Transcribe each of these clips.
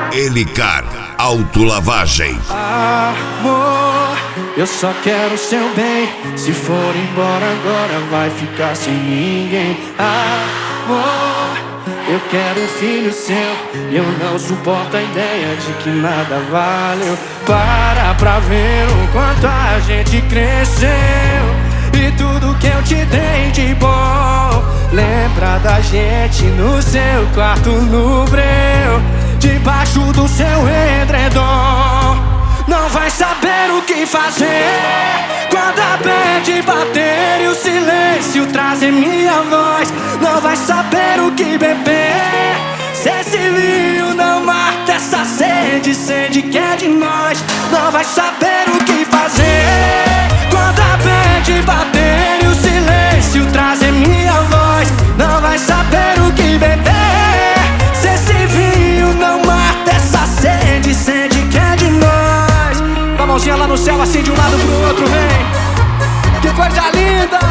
Elicar Autolavagem. Amor, eu só quero seu bem. Se for embora agora vai ficar sem ninguém. Amor, eu quero um filho seu e eu não suporto a ideia de que nada valeu. Para pra ver o quanto a gente cresceu e tudo que eu te dei de bom. Lembra da gente no seu quarto no breu, debaixo do seu edredom. Não vai saber o que fazer quando a bad bater e o silêncio trazer minha voz. Não vai saber o que beber se esse vinho não mata essa sede, sede que é de nós. Não vai saber o que fazer quando a bad bater e o silêncio trazer minha voz. Não vai saber o que beber se esse vinho não mata essa sede, sede que é de nós. Com a mãozinha lá no céu, assim de um lado pro outro, vem. Que coisa linda!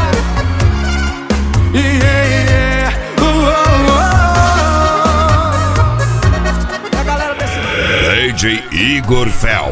Yeah, a galera desse... DJ Igor Fel.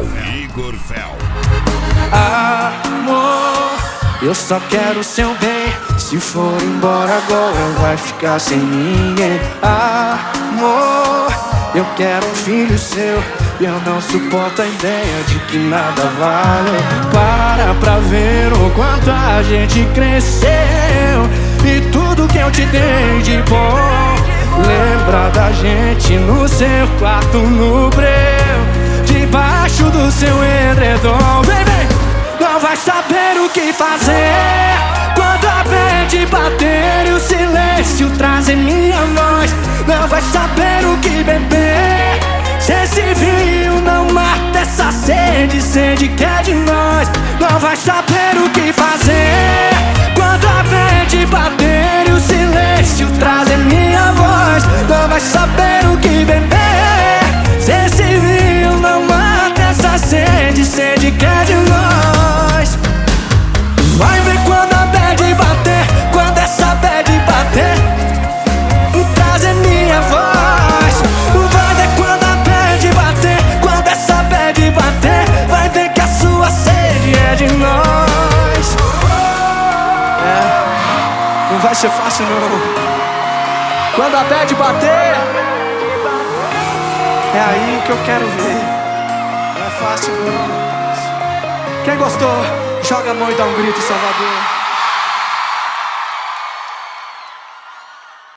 Amor, eu só quero seu bem. Se for embora agora vai ficar sem ninguém. Amor, eu quero um filho seu e eu não suporto a ideia de que nada vale. Para pra ver o quanto a gente cresceu e tudo que eu te dei de bom. Lembra da gente no seu quarto no breu, debaixo do seu edredom. Vem, vem! Não vai saber o que fazer quando a bad bater e o silêncio trazer minha voz. Não vai saber o que beber se esse vinho não mata essa sede, sede que é de nós. Não vai saber o que fazer quando a bad bater e o silêncio trazer minha voz. Não vai saber o que beber se esse vinho não mata essa sede, sede que é de nós. Vai ver quando a bad bater, quando essa bad bater, trazer minha voz. Vai ver quando a bad bater, quando essa bad bater, vai ver que a sua sede é de nós. Não vai ser fácil não. Quando a bad bater, é aí que eu quero ver. Não é fácil não. Quem gostou, joga a mão e dá um grito, Salvador.